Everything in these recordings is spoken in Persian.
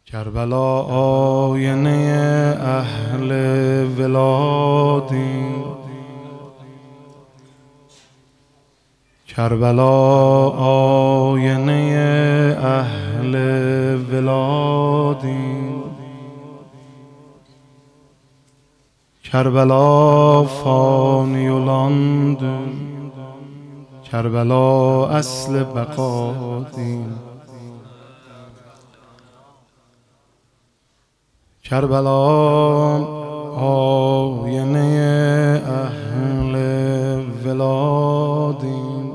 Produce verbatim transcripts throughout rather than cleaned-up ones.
کربلا آینه اهل ولادی، کربلا آینه اهل ولادی، کربلا فانی و لندن، کربلا اصل بقادی، کربلا آینه اهل ولادی،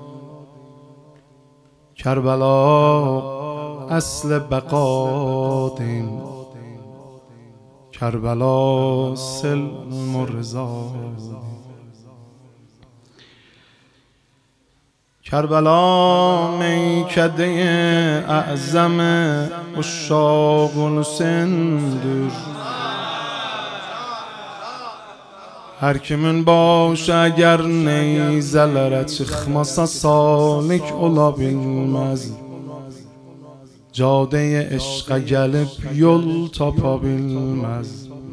کربلا اصل بقادی، کربلا سلم و رضا، کربلا میکده اعظم عشاق حسین. هر kimin başı eğer neyzelere çıkmasa salik ola bilmez. Cadeye eşqa gelip yol tapa bilmez.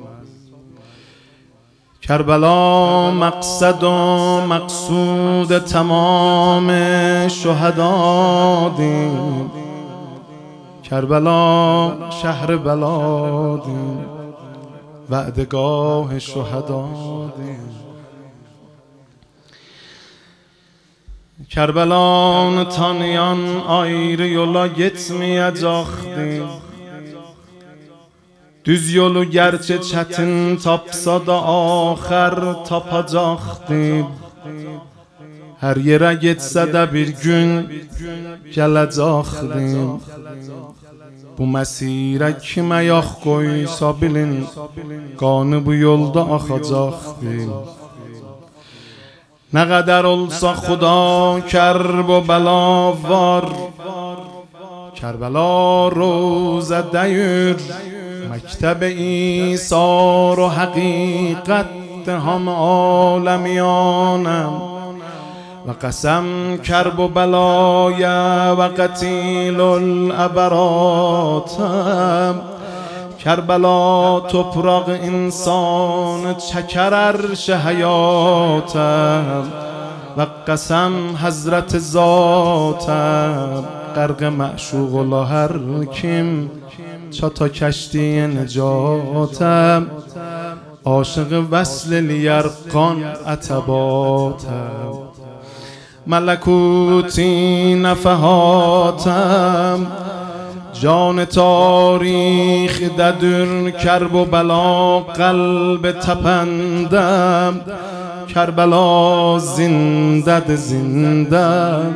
کربلا مقصد و مقصود تمام شهدا دیم، کربلا شهر بلا دیم، وعدگاه شهدا دیم. Kerbelanı tanıyan ayrı yola gitmeyecekti. Düz yolu gerçi çetin tapsa da ahir tapacaktı. Her yere gitse de bir gün gelecekti. Bu mesire kime yağ koysa bilin, kanı bu yolda akacaktı. Ne kadar olsa Xuda kerb و bela var, Kerbela روزه yür, مکتب ایثار و حقیقت هم عالمیانم. و قسم کرب و بلای و قتیل العبراتم. کربلا topraq insanı çeker arş hayatım. و قسم حضرت ذاتم غرق معشوق الله هر kim çata کشتی نجاتم. عاشق وصل لیرقان عتباتم. ملکوتی نفحاتم. جان تاریخ ددر کرب و بلا قلب تپندم. کربلا زنده ده زندم.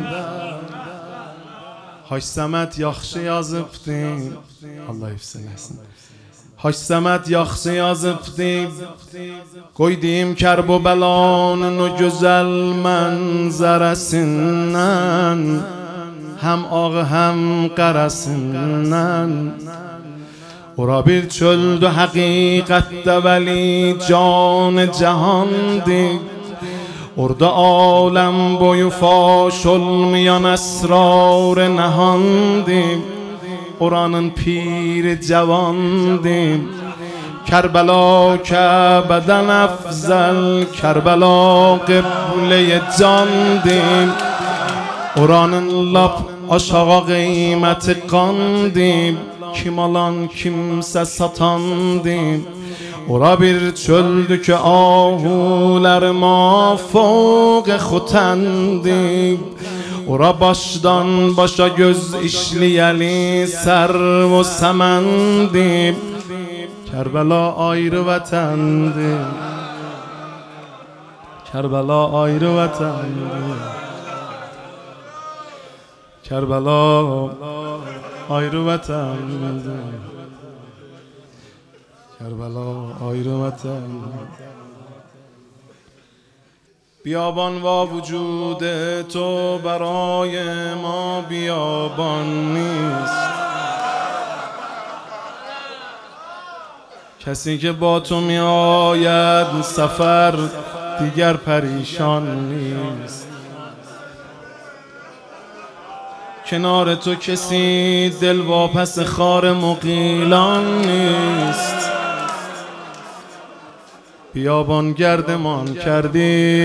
Hac Səməd yaxşı yazıbdı. Allah hifz eləsin. Hac Səməd yaxşı yazıbdı. Qoy deyim kərb و bəlanın o gözəl mənzərəsindən, həm ağı həm qarasından. Ora bir çöldü həqiqətdə vəli can cahandır. Orada aləm boyu faş olmayan əsrar nəhandır. Oranın piri cavandır. Kərbala Kəbədən əfzəl, Kərbala qiblə candır. Oranın lap aşağı qiyməti qandır. Kim alan kimsə satandır. Ora bir çöldü ki ahular mafوق xutəndir. Ora başdan başa göz işləyəli sərv و səməndir. Kərbala ayrı vətəndir. Kərbala ayrı vətəndir. Kərbala ayrı vətəndir. کربلا ayrı vətən. بیابان و وجود تو برای ما بیابان نیست. کسی که با تو می آید سفر دیگر پریشان نیست. کنار تو کسی دل واپس خار مغیلان نیست. بیابان گردمان کردی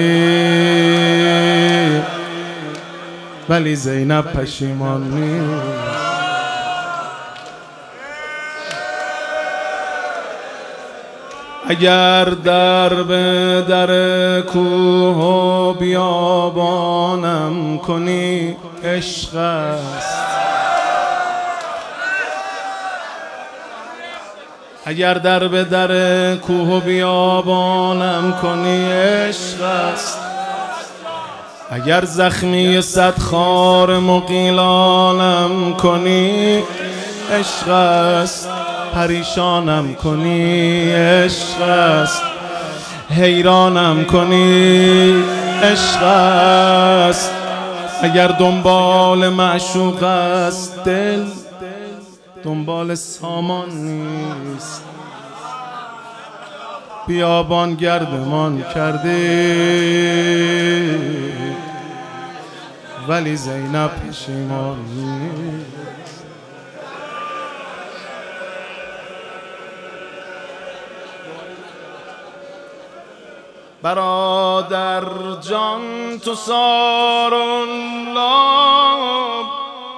ولی زینب پشیمان نیست. اگر در به در کوه و بیابانم کنی عشق است. اگر در به در کوه و بیابانم کنی عشق است. اگر زخمی صد خار مغیلانم کنی عشق است. پریشانم کنی عشق است. حیرانم کنی عشق است. اگر دنبال معشوق است دل دنبال سامان نیست. بیابان گردمان کردی ولی زینب پشیمان نیست. برادر جان تو سار الله،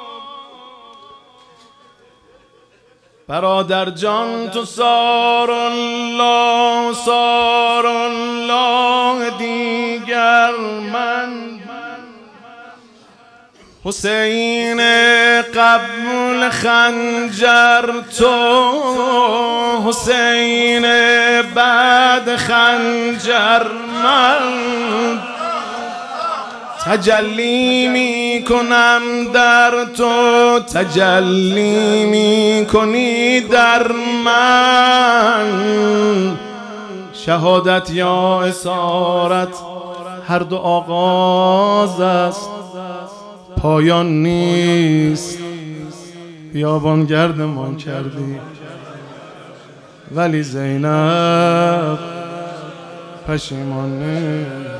برادر جان تو سار الله، سار الله دیگر من. حسین قبل خنجر تو، حسین بعد خنجر من. تجلی می کنم در تو، تجلی می کنی در من. شهادت یا اسارت هر دو آغاز است، پایان نیست. بیابان گردمان کردی ولی زینب پشیمان نیست.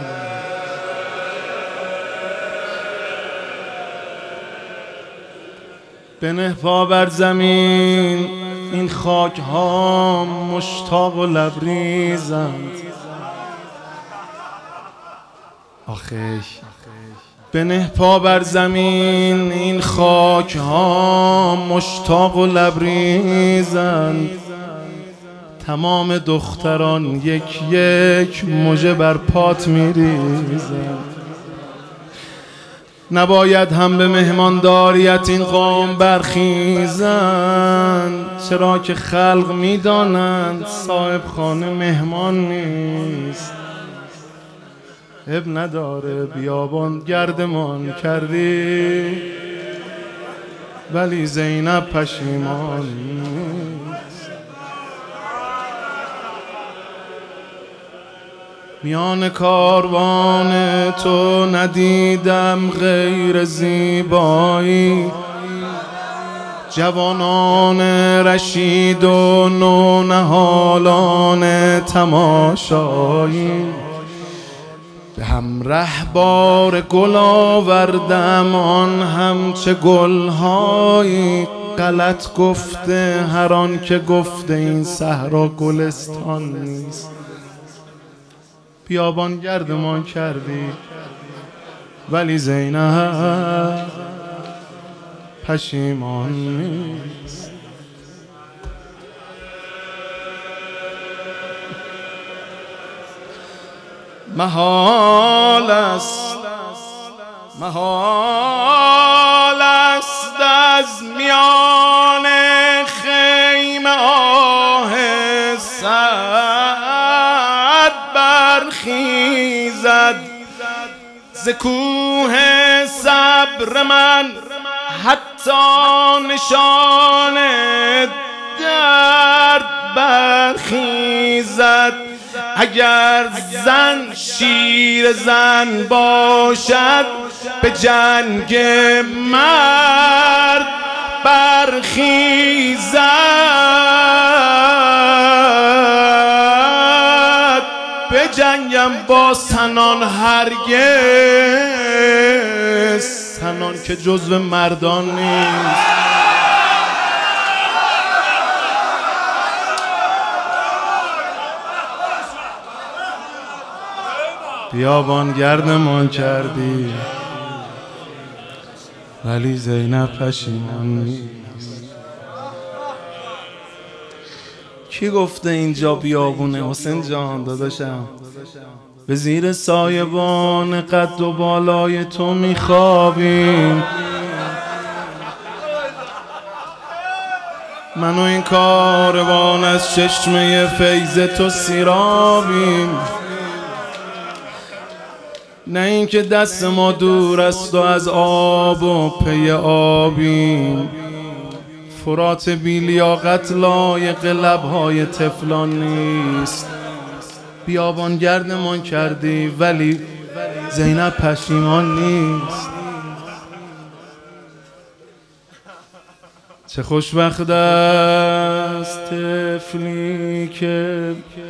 بنه پا بر زمین، این خاک ها مشتاق و لبریزند. آخه بنه پا بر زمین، این خاک ها مشتاق و لبریزند. تمام دختران یک یک مژه بر پات میریزند. نباید هم به مهمانداریت این قوم برخیزند، چرا که خلق میدانند صاحب خانه مهمان نیست. اب نداره بیابان گردمان کردی ولی زینب پشیمان نیست. میان کاروان تو ندیدم غیر زیبایی، جوانان رشید و نونهالان تماشایی. به همراه بار گل آوردم، آن هم چه گلهایی. غلط گفته هر آن که گفته این صحرا گلستان نیست. بیابان گردمان کردی ولی زینب پشیمان نیست. محال است، محال است از میان خیمه آه سعد برخیزد. ز کوه صبر من حتی نشان درد برخیزد. اگر زن شیر زن باشد به جنگ مرد برخیزد. به جنگم با سنان هرگز زنان که جزو مردان نیست. بیابان گردمان کردی ولی زینب پشیمان نیست. کی گفته اینجا بیابونه؟ حسین جان داداشم، به زیر سایبان قد و بالای تو میخوابیم. من و این کاروان از چشمه فیض تو سیرابیم. نه اینکه دست ما دور است و از آب و پی آبیم. فرات بی لیاقت لایق لبهای طفلان نیست. بیابان گردمان کردی ولی زینب پشیمان نیست. چه خوشبخت است طفلی که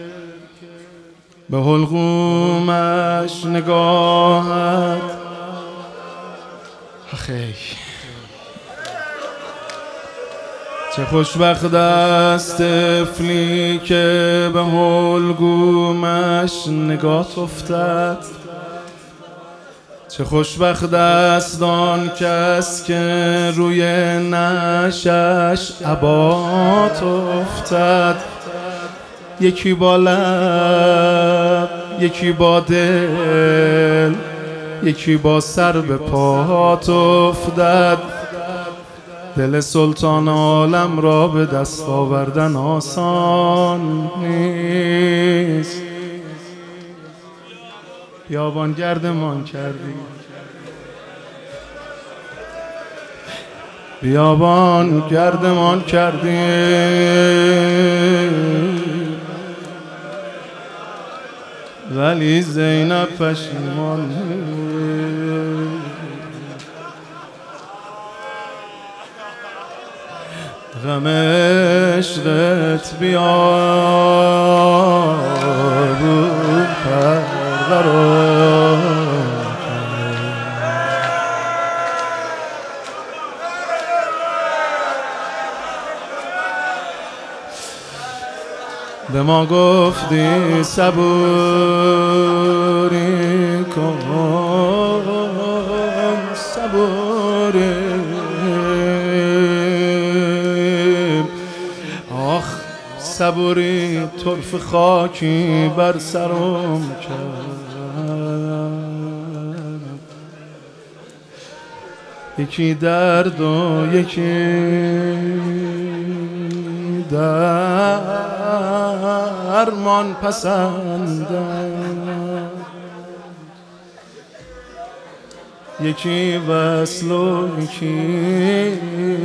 به حلقومش نگاهت آخی. چه خوشبخت است طفلی که به حلقومش نگاه افتد. چه خوشبخت است آن کس که روی نعشش عبات افتد. یکی با لب، یکی با دل، یکی با سر به پات افتد. دل سلطان عالم را به دست آوردن آسان نیست. بیابان گردمان کردی، بیابان گردمان کردی ولی زینب پشیمان نیست. غم عشقت بیار بود پرقرار. به ما گفتی صبوری کن، صبوری. آخ صبوری طرف خاکی بر سرم کرد. یکی درد و یکی درمان پسندم. یکی وصل و یکی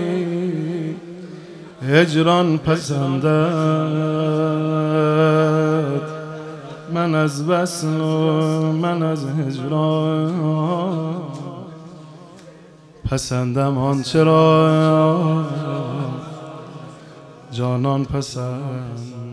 هجران پسندد. من از وصل و من از هجران پسندم آنچه را جانان پسند.